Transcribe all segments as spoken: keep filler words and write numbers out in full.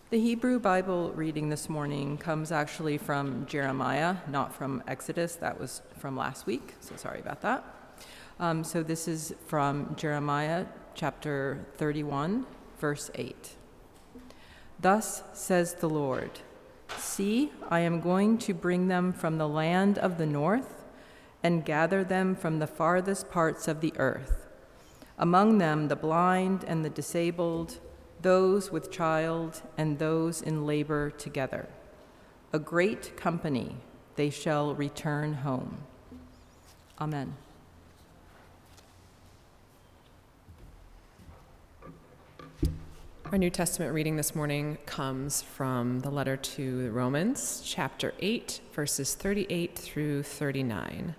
The Hebrew Bible reading this morning comes actually from Jeremiah, not from Exodus. That was from last week, so sorry about that. Um, so this is from Jeremiah chapter thirty-one, verse eight. Thus says the Lord, see, I am going to bring them from the land of the north and gather them from the farthest parts of the earth. Among them the blind and the disabled, those with child and those in labor together. A great company, they shall return home. Amen. Our New Testament reading this morning comes from the letter to the Romans, chapter eight, verses thirty-eight through thirty-nine.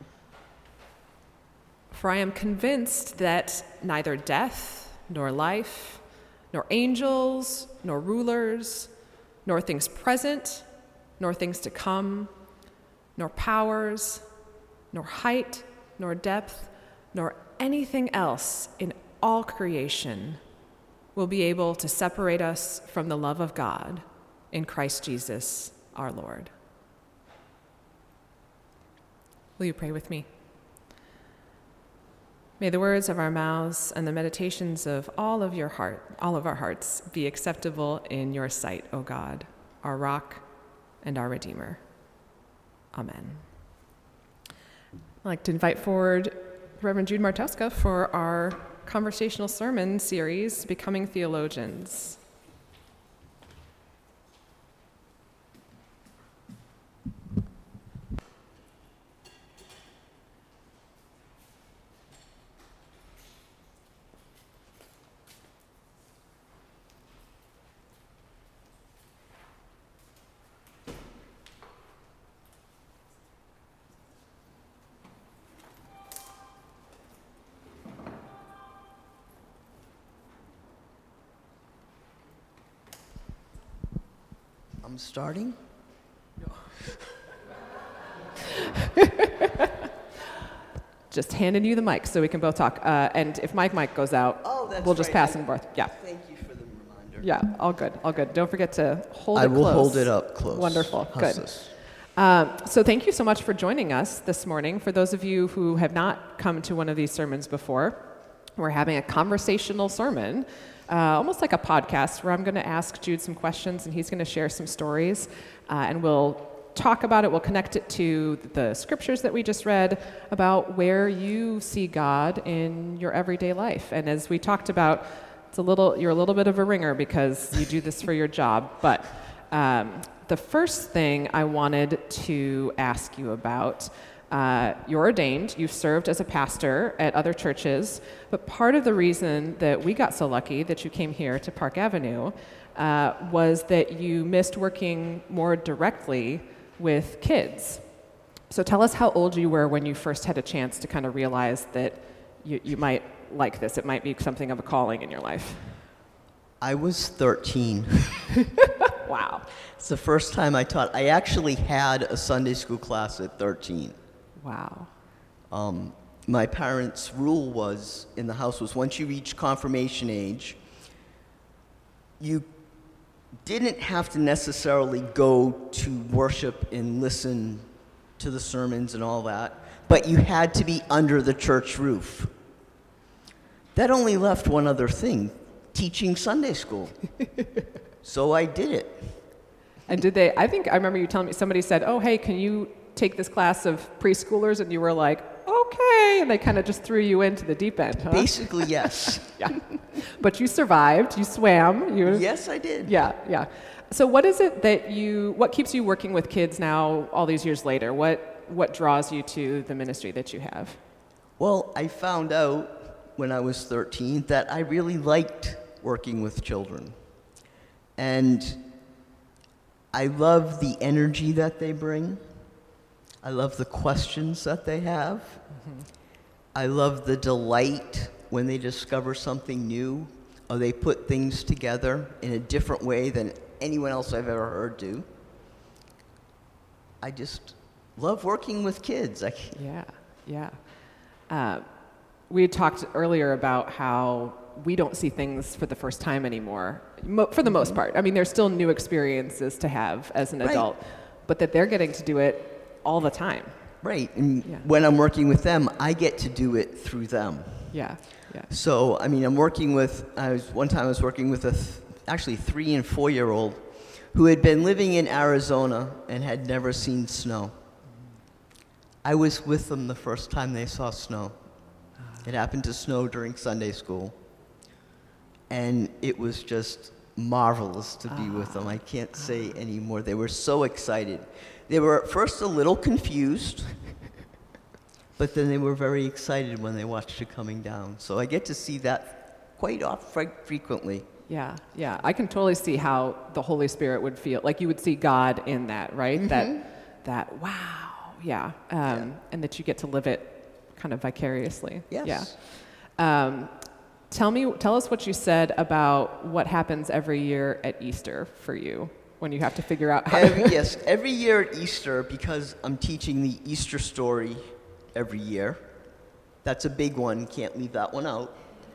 For I am convinced that neither death, nor life, nor angels, nor rulers, nor things present, nor things to come, nor powers, nor height, nor depth, nor anything else in all creation will be able to separate us from the love of God in Christ Jesus our Lord. Will you pray with me? May the words of our mouths and the meditations of all of your heart, all of our hearts, be acceptable in your sight, O God, our rock and our Redeemer. Amen. I'd like to invite forward Reverend Jude Martuska for our conversational sermon series, Becoming Theologians. I'm starting? Just handing you the mic so we can both talk. Uh, and if my mic goes out, Oh, that's we'll just right. pass I- and forth. Yeah. Thank you for the reminder. Yeah, all good, all good. Don't forget to hold I it will close. hold it up close. Wonderful, How's good. this? Um, so thank you so much for joining us this morning. For those of you who have not come to one of these sermons before, we're having a conversational sermon, uh, almost like a podcast, where I'm going to ask Jude some questions and he's going to share some stories, uh, and we'll talk about it. We'll connect it to the scriptures that we just read about where you see God in your everyday life. And as we talked about, it's a little you're a little bit of a ringer because you do this for your job, but um, the first thing I wanted to ask you about, uh, you're ordained, you've served as a pastor at other churches, but part of the reason that we got so lucky that you came here to Park Avenue uh, was that you missed working more directly with kids. So tell us how old you were when you first had a chance to kind of realize that you, you might like this. It might be something of a calling in your life. I was thirteen. Wow. It's the first time I taught. I actually had a Sunday school class at thirteen. Wow. Um, my parents' rule was in the house was once you reach confirmation age, you didn't have to necessarily go to worship and listen to the sermons and all that, but you had to be under the church roof. That only left one other thing, teaching Sunday school. So I did it. And did they, I think I remember you telling me, somebody said, oh, hey, can you take this class of preschoolers? And you were like, okay. And they kind of just threw you into the deep end, huh? Basically, yes. Yeah. But you survived, you swam. You, Yes, I did. Yeah, yeah. So what is it that you, what keeps you working with kids now all these years later? What, what draws you to the ministry that you have? Well, I found out when I was thirteen that I really liked working with children. And I love the energy that they bring. I love the questions that they have. Mm-hmm. I love the delight when they discover something new or they put things together in a different way than anyone else I've ever heard do. I just love working with kids. I Yeah, yeah. Uh, we had talked earlier about how we don't see things for the first time anymore, mo- for the most part. I mean, there's still new experiences to have as an Right. adult, but that they're getting to do it all the time. Right. And Yeah. when I'm working with them, I get to do it through them. Yeah, yeah. So, I mean, I'm working with, I was, one time I was working with a, th- actually three and four year old who had been living in Arizona and had never seen snow. I was with them the first time they saw snow. It happened to snow during Sunday school. And it was just marvelous to be with them. I can't say any more. They were so excited. They were at first a little confused, but then they were very excited when they watched it coming down. So I get to see that quite off fre- frequently. Yeah, yeah. I can totally see how the Holy Spirit would feel. Like you would see God in that, right? Mm-hmm. That, that wow, yeah. Um, Yeah. And that you get to live it kind of vicariously. Yes. Yeah. Um, tell me, tell us what you said about what happens every year at Easter for you when you have to figure out how Every, to... yes, every year at Easter, because I'm teaching the Easter story every year. That's a big one, can't leave that one out.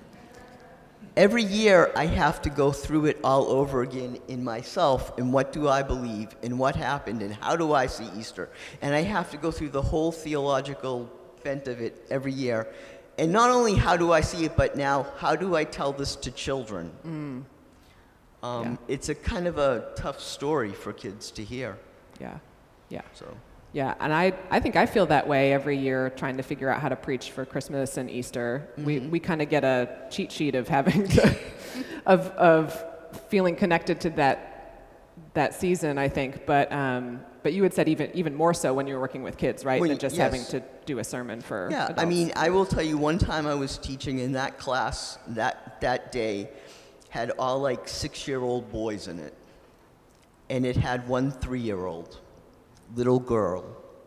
Every year, I have to go through it all over again in myself, and what do I believe, and what happened, and how do I see Easter. And I have to go through the whole theological bent of it every year. And not only how do I see it, but now, how do I tell this to children? Mm. Um, Yeah. It's a kind of a tough story for kids to hear. Yeah, yeah. So, Yeah, and I, I think I feel that way every year trying to figure out how to preach for Christmas and Easter. We we kind of get a cheat sheet of having to, of of feeling connected to that that season, I think. But um, but you had said even even more so when you were working with kids, right? When Than you- just yes. having to do a sermon for yeah, adults. I mean, I will tell you, one time I was teaching in that class that that day had all like six-year-old boys in it, and it had one three-year-old little girl.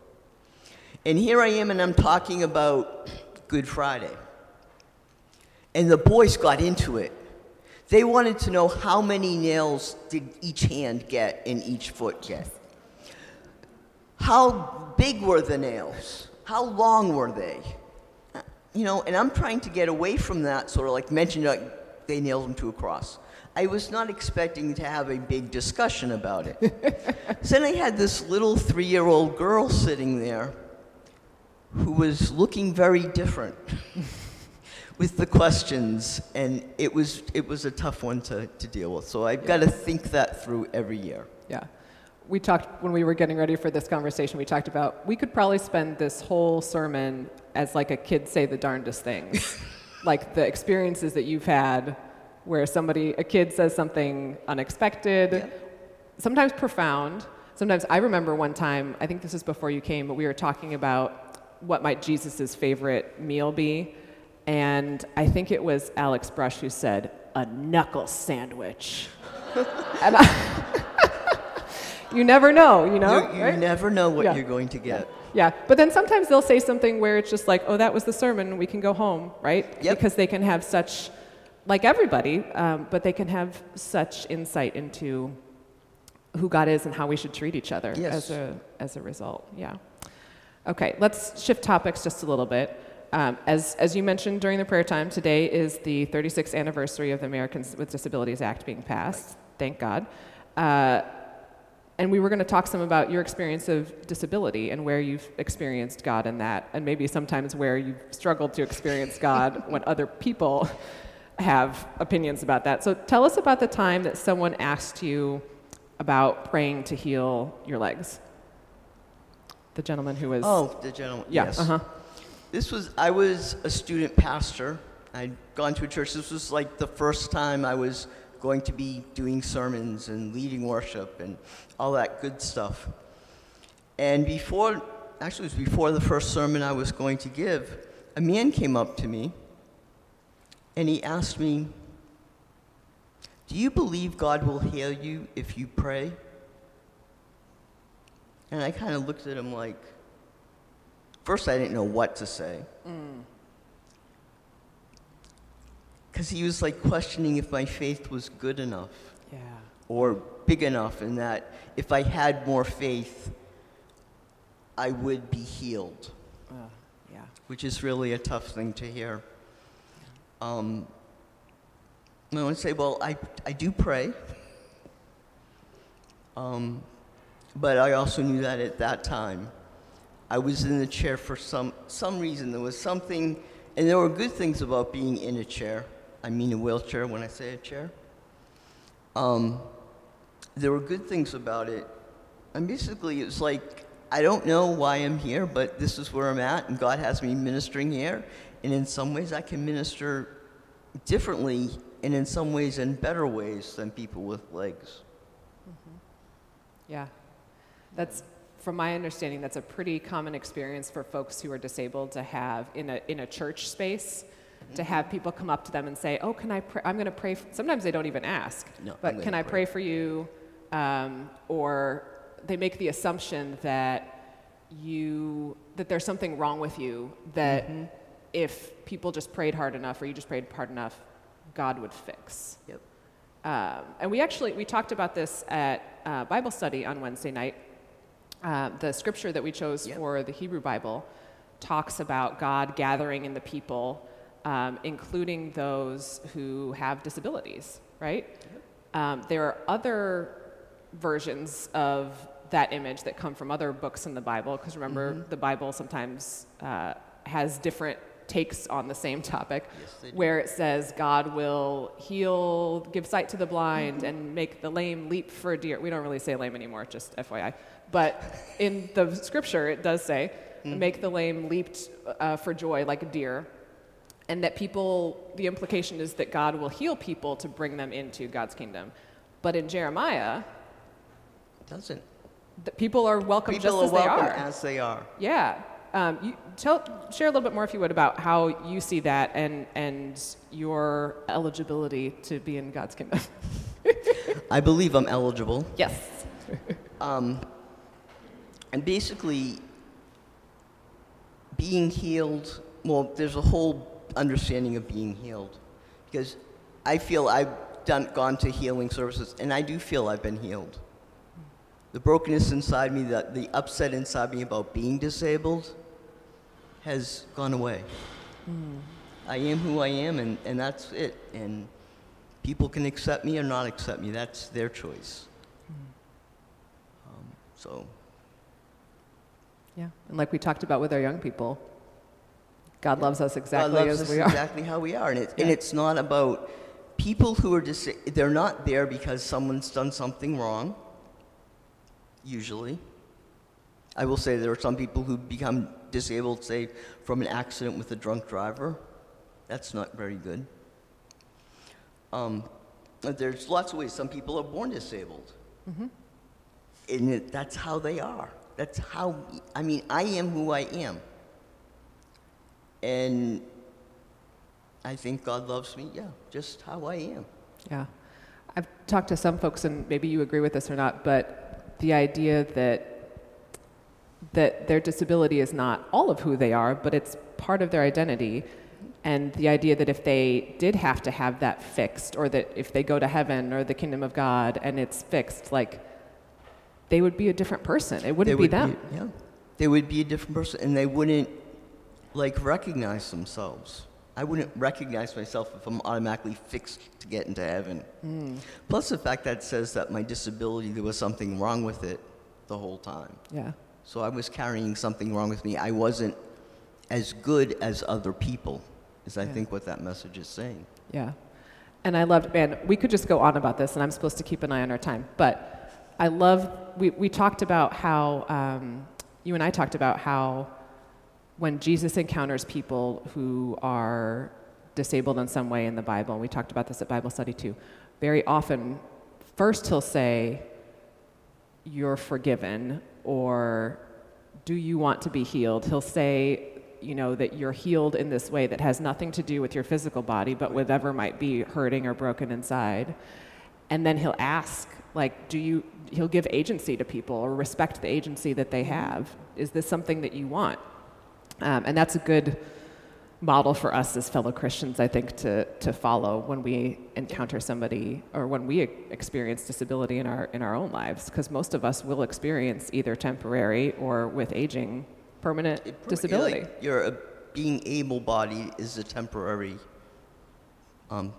And here I am, and I'm talking about Good Friday. And the boys got into it. They wanted to know how many nails did each hand get and each foot get. How big were the nails? How long were they? You know, and I'm trying to get away from that sort of like mention like they nailed them to a cross. I was not expecting to have a big discussion about it. So then I had this little three-year-old girl sitting there who was looking very different with the questions, and it was it was a tough one to, to deal with. So I've got to think that through every year. Yeah. We talked, when we were getting ready for this conversation, we talked about, we could probably spend this whole sermon as like a kid say the darndest things. Like the experiences that you've had where somebody, a kid says something unexpected, Yeah. sometimes profound. Sometimes, I remember one time, I think this is before you came, but we were talking about what might Jesus's favorite meal be. And I think it was Alex Brush who said, a knuckle sandwich. And I... You never know, you know? You, you right? never know what Yeah. you're going to get. Yeah, but then sometimes they'll say something where it's just like, oh, that was the sermon, we can go home, right? Yep. Because they can have such, like everybody, um, but they can have such insight into who God is and how we should treat each other Yes. as a as a result. Yeah. Okay, let's shift topics just a little bit. Um, as as you mentioned during the prayer time, today is the thirty-sixth anniversary of the Americans with Disabilities Act being passed. Thank God. Uh, And we were going to talk some about your experience of disability and where you've experienced God in that, and maybe sometimes where you've struggled to experience God when other people have opinions about that. So tell us about the time that someone asked you about praying to heal your legs. The gentleman who was... Oh, the gentleman. yeah, Yes. uh-huh. This was, I was a student pastor. I'd gone to a church. This was like the first time I was going to be doing sermons and leading worship and all that good stuff. And before, actually it was before the first sermon I was going to give, a man came up to me and he asked me, do you believe God will heal you if you pray? And I kind of looked at him like, first I didn't know what to say. Because he was like questioning if my faith was good enough Yeah. or big enough, and that if I had more faith, I would be healed, Uh, yeah. which is really a tough thing to hear. Um, I want to say, well, I, I do pray. Um, but I also knew that at that time, I was in the chair for some, some reason. There was something, and there were good things about being in a chair. I mean a wheelchair when I say a chair. Um, there were good things about it. And basically, it's like, I don't know why I'm here, but this is where I'm at, and God has me ministering here. And in some ways, I can minister differently, and in some ways, in better ways than people with legs. Mm-hmm. Yeah. That's, from my understanding, that's a pretty common experience for folks who are disabled to have in a, in a church space, mm-hmm. to have people come up to them and say, oh, can I pray? I'm going to pray. F-. Sometimes they don't even ask, no, but can I pray. pray for you? Um, or they make the assumption that you, that there's something wrong with you, that mm-hmm. if people just prayed hard enough or you just prayed hard enough, God would fix. Yep. Um, and we actually, we talked about this at uh, Bible study on Wednesday night. Uh, the scripture that we chose yep. for the Hebrew Bible talks about God gathering in the people, um, including those who have disabilities, right? Yep. Um, there are other versions of that image that come from other books in the Bible, because remember, mm-hmm. the Bible sometimes uh, has different takes on the same topic, yes, where it says God will heal, give sight to the blind, mm-hmm. and make the lame leap for a deer. We don't really say lame anymore, just F Y I. But in the scripture, it does say, mm-hmm. make the lame leap uh, for joy like a deer. And that people, the implication is that God will heal people to bring them into God's kingdom. But in Jeremiah, it doesn't. The people are welcome people just as are welcome they are. as they are. Yeah. Um, you tell, share a little bit more, if you would, about how you see that and, and your eligibility to be in God's kingdom. I believe I'm eligible. Yes. um, and basically, being healed, well, there's a whole understanding of being healed. Because I feel I've done, gone to healing services, and I do feel I've been healed. The brokenness inside me, the, the upset inside me about being disabled has gone away. Mm. I am who I am, and, and that's it. And people can accept me or not accept me. That's their choice. Mm. Um, so. Yeah, and like we talked about with our young people, God loves us exactly God loves as us we are. exactly how we are. And, it, yeah. and it's not about people who are dis- they're not there because someone's done something wrong. Usually. I will say there are some people who become disabled, say, from an accident with a drunk driver. That's not very good. Um, there's lots of ways. Some people are born disabled. Mm-hmm. And it, that's how they are. That's how, I mean, I am who I am. And I think God loves me, yeah, just how I am. Yeah. I've talked to some folks, and maybe you agree with this or not, but the idea that that their disability is not all of who they are, but it's part of their identity, and the idea that if they did have to have that fixed, or that if they go to heaven or the kingdom of God and it's fixed, like, they would be a different person. It wouldn't they would be them. Be, yeah, they would be a different person, and they wouldn't, like, recognize themselves. I wouldn't recognize myself if I'm automatically fixed to get into heaven. Mm. Plus the fact that it says that my disability, there was something wrong with it the whole time. Yeah. So I was carrying something wrong with me. I wasn't as good as other people, is I yeah. think what that message is saying. Yeah. And I loved, man, we could just go on about this, and I'm supposed to keep an eye on our time, but I love, we, we talked about how, um, you and I talked about how when Jesus encounters people who are disabled in some way in the Bible, and we talked about this at Bible study too, very often, first he'll say, you're forgiven, or do you want to be healed? He'll say, you know, that you're healed in this way that has nothing to do with your physical body, but whatever might be hurting or broken inside. And then he'll ask, like, do you, he'll give agency to people or respect the agency that they have. Is this something that you want? Um, and that's a good model for us as fellow Christians, I think, to to follow when we encounter somebody or when we experience disability in our in our own lives, because most of us will experience either temporary or with aging permanent it, disability. Like you're a, being able-bodied is a temporary um,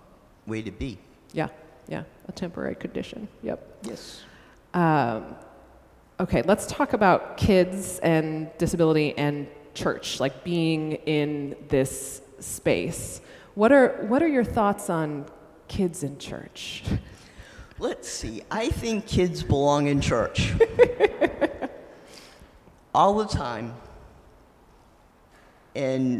way to be. Yeah, yeah, a temporary condition. Yep. Yes. Um, okay, let's talk about kids and disability and church, like being in this space. What are what are your thoughts on kids in church? Let's see. I think kids belong in church. All the time. And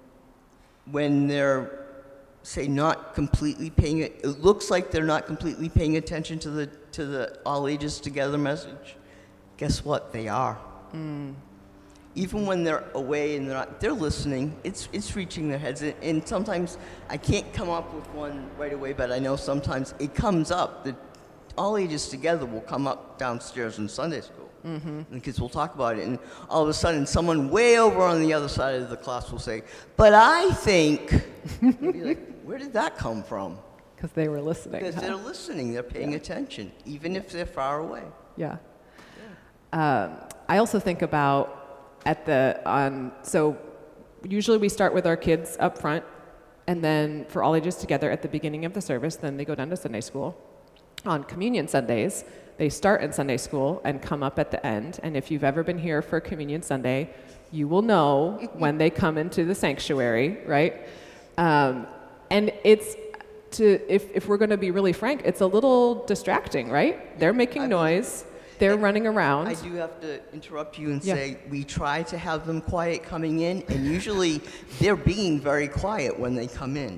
when they're, say, not completely paying it, it looks like they're not completely paying attention to the to the all ages together message. Guess what? They are. Mm. Even when they're away and they're not, they're listening. It's it's reaching their heads. And, and sometimes I can't come up with one right away, but I know sometimes it comes up. The all ages together will come up downstairs in Sunday school. Mm-hmm. And the kids will talk about it. And all of a sudden, someone way over on the other side of the class will say, "But I think," you'll be like, "Where did that come from?" Because they were listening. Because huh? they're listening. They're paying Yeah. attention, even if they're far away. Yeah. Um, I also think about at the on so usually we start with our kids up front, and then for all ages together at the beginning of the service. Then they go down to Sunday school. On Communion Sundays, they start in Sunday school and come up at the end. And if you've ever been here for Communion Sunday, you will know when they come into the sanctuary, right? Um, and it's to if if we're going to be really frank, it's a little distracting, right? They're making I- noise. They're running around. I do have to interrupt you and Yeah. say we try to have them quiet coming in, and usually they're being very quiet when they come in.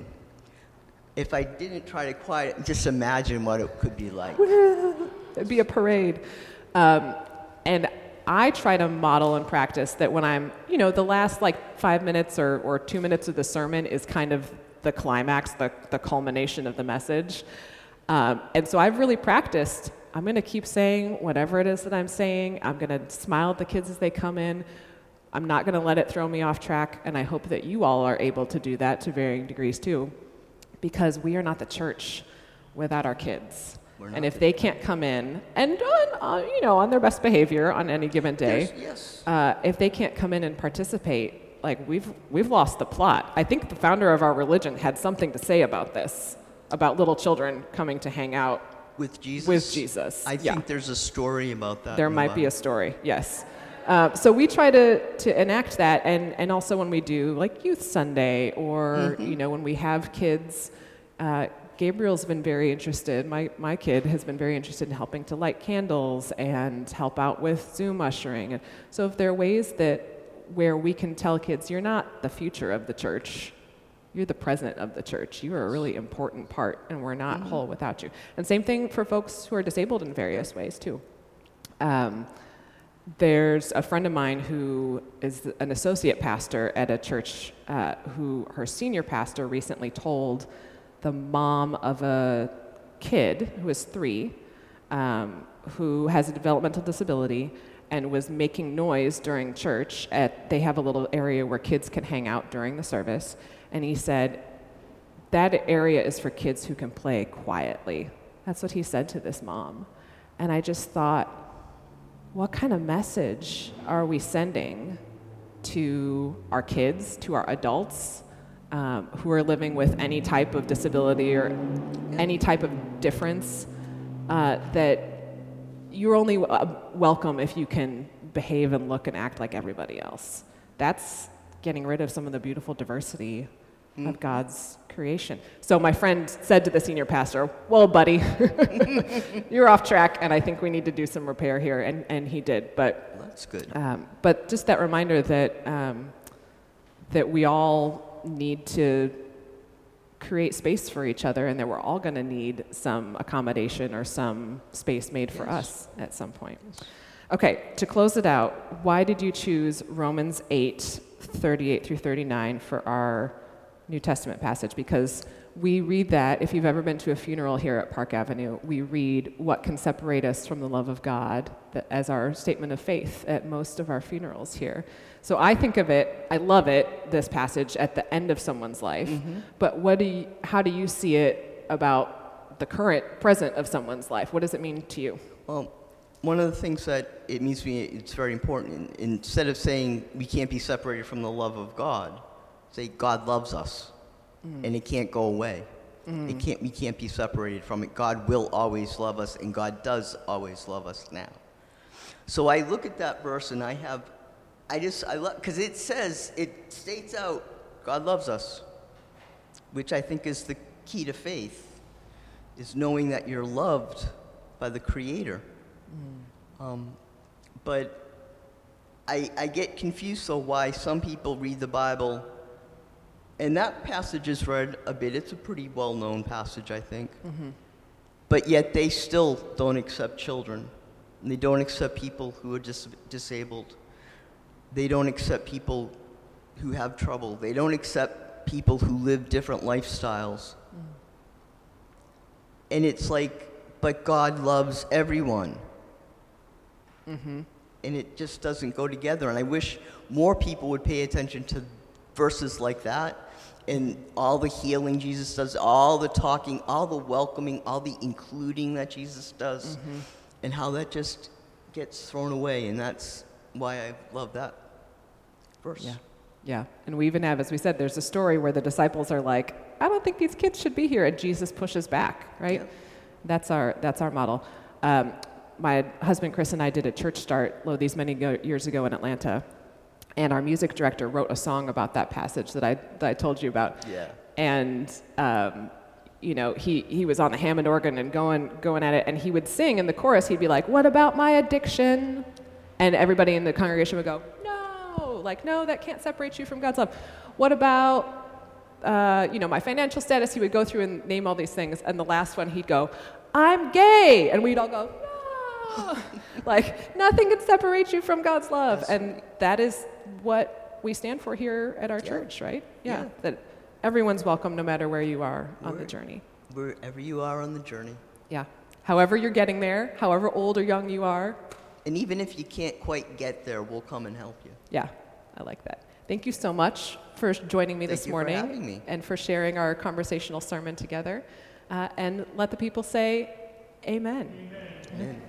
If I didn't try to quiet, just imagine what it could be like. It'd be a parade. Um, and I try to model and practice that when I'm, you know, the last like five minutes or, or two minutes of the sermon is kind of the climax, the, the culmination of the message. Um, and so I've really practiced. I'm going to keep saying whatever it is that I'm saying. I'm going to smile at the kids as they come in. I'm not going to let it throw me off track. And I hope that you all are able to do that to varying degrees too, because we are not the church without our kids. We're not And if the- they can't come in and on, uh, you know, on their best behavior on any given day, There's- yes. uh, if they can't come in and participate, like we've we've lost the plot. I think the founder of our religion had something to say about this, about little children coming to hang out With Jesus? with Jesus. I Yeah. think there's a story about that. There in the might be a Bible. story, yes. Uh, so we try to, to enact that, and, and also when we do like Youth Sunday, or you know when we have kids, uh, Gabriel's been very interested. My my kid has been very interested in helping to light candles and help out with Zoom ushering. And so if there are ways that where we can tell kids, you're not the future of the church. You're the present of the church. You are a really important part, and we're not whole without you. And same thing for folks who are disabled in various ways, too. Um, there's a friend of mine who is an associate pastor at a church uh, who her senior pastor recently told the mom of a kid who is three, um, who has a developmental disability, and was making noise during church. At they have a little area where kids can hang out during the service. And he said, that area is for kids who can play quietly. That's what he said to this mom. And I just thought, what kind of message are we sending to our kids, to our adults, um, who are living with any type of disability or any type of difference, uh, that you're only uh, welcome if you can behave and look and act like everybody else. That's getting rid of some of the beautiful diversity mm. of God's creation. So my friend said to the senior pastor, well, buddy, you're off track, and I think we need to do some repair here, and, and he did. But That's good. um, but just that reminder that um, that we all need to create space for each other, and that we're all going to need some accommodation or some space made for Yes. us at some point. Okay, to close it out, why did you choose Romans eight, thirty-eight through thirty-nine for our New Testament passage? Because we read that, if you've ever been to a funeral here at Park Avenue, we read what can separate us from the love of God that, as our statement of faith at most of our funerals here. So I think of it, I love it, this passage, at the end of someone's life. Mm-hmm. But what do you, how do you see it about the current, present of someone's life? What does it mean to you? Well, one of the things that it means to me, it's very important, in, instead of saying we can't be separated from the love of God, say God loves us, mm. and it can't go away. Mm. It can't, we can't be separated from it. God will always love us, and God does always love us now. So I look at that verse, and I have, I just, I love, because it says, it states out, God loves us, which I think is the key to faith, is knowing that you're loved by the Creator. Mm. Um, but I, I get confused, though, why some people read the Bible, and that passage is read a bit. It's a pretty well-known passage, I think. Mm-hmm. But yet they still don't accept children. And they don't accept people who are dis- disabled. They don't accept people who have trouble. They don't accept people who live different lifestyles. Mm. And it's like, but God loves everyone. Mm-hmm. And it just doesn't go together. And I wish more people would pay attention to verses like that, and all the healing Jesus does, all the talking, all the welcoming, all the including that Jesus does, mm-hmm. and how that just gets thrown away. And that's why I love that verse. Yeah. Yeah. And we even have, as we said, there's a story where the disciples are like, I don't think these kids should be here. And Jesus pushes back, right? Yeah. That's our that's our model. Um, my husband Chris and I did a church start lo, these many go- years ago in Atlanta. And our music director wrote a song about that passage that I that I told you about. Yeah. And um, you know, he he was on the Hammond organ and going going at it, and he would sing in the chorus. He'd be like, "What about my addiction?" And everybody in the congregation would go, "No, like no, that can't separate you from God's love." What about uh, you know, my financial status? He would go through and name all these things, and the last one he'd go, "I'm gay," and we'd all go, "No." Like nothing can separate you from God's love, That's and right. that is what we stand for here at our yeah. church, right? Yeah, yeah, that everyone's welcome no matter where you are on Where, the journey. Wherever you are on the journey. Yeah, however you're getting there, however old or young you are. And even if you can't quite get there, we'll come and help you. Yeah, I like that. Thank you so much for joining me Thank this you morning for having me. and for sharing our conversational sermon together. Uh, and let the people say, Amen. Amen. Amen.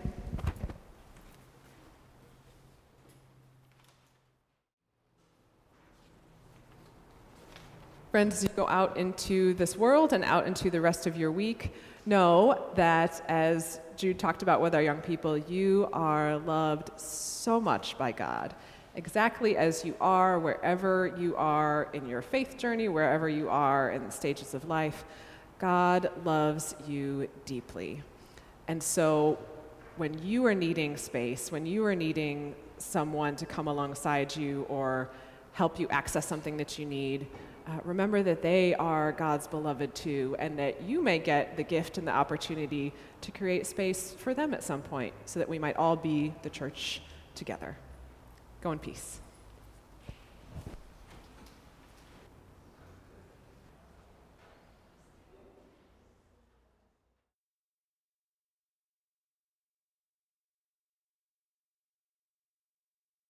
Friends, as you go out into this world and out into the rest of your week, know that as Jude talked about with our young people, you are loved so much by God, exactly as you are, wherever you are in your faith journey, wherever you are in the stages of life. God loves you deeply. And so when you are needing space, when you are needing someone to come alongside you or help you access something that you need, Uh, remember that they are God's beloved too, and that you may get the gift and the opportunity to create space for them at some point so that we might all be the church together. Go in peace.